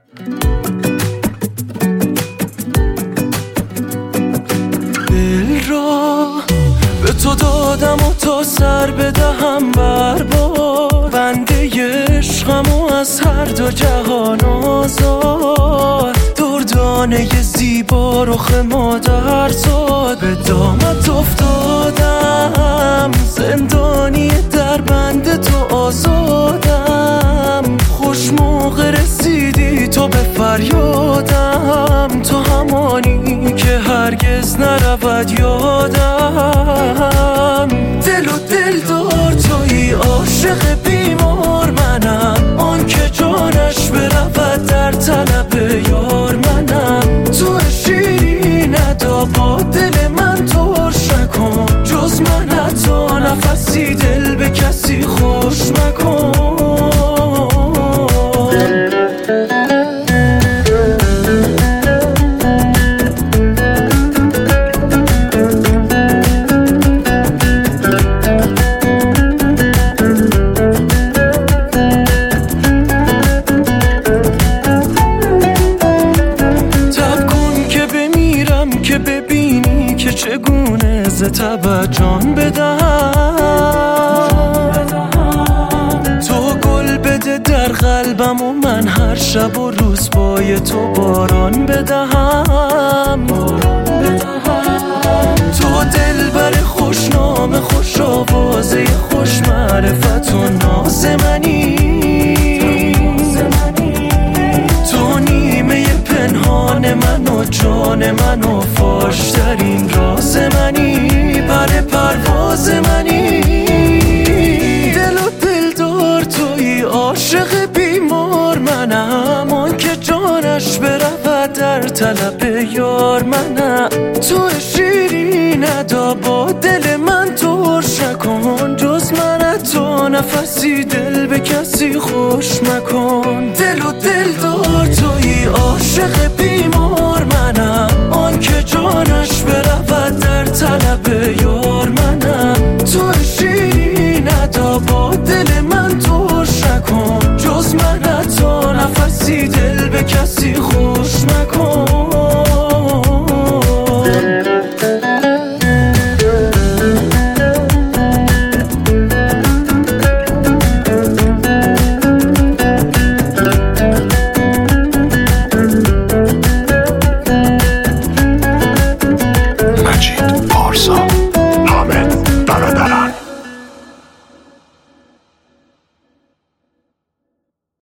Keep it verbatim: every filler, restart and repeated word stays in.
دل را به تو دادم و تا سر بدهم بر باد، بنده عشقم و از هر دو جهان آزاد. دردانه زیبا رخ مادر زاد، به دامت افتادم زندانی در بند تو آزادم. خوش موقع رسیدی تو به فریادم، تو همانی که هرگز نرود یادم. دل و دل دار تویی، عاشق بیمار منم، آن که جانش برود در طلب یار منم. تو شیرین ادا با دل من ترش نکن، جز من حتی نفسی دل به کسی خوش مکن. ببینی که چگونه ز تبت جان بدهم. تو گل بده در قلبم و من هر شب و روز پای تو باران بدهم. تو دلبر خوشنام خوش آوازه خوش معرفت و ناز منی. تو نیمه پنهان من و جان من و فاشترین راز منی، پر پرواز منی. دل و دل دار تویی، عاشق بیمار منم، آن که جانش برود در طلب یار منم. تو شیرین ادا با دل من ترش نکن، جز من تو نفسی دل به کسی خوش مکن. دل و دل دار تویی، عاشق بیمار منم، آن که جانش برود در طلب یار منم. تو شیرین ادا با دل من ترش نکن، جز من حتی نفسی دل به کسی خوش مکن.